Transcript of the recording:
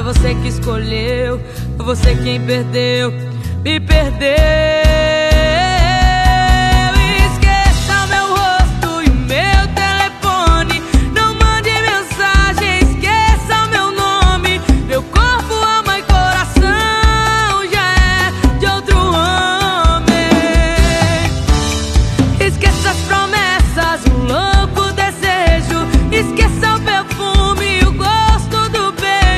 você que escolheu, foi você quem perdeu, me perdeu.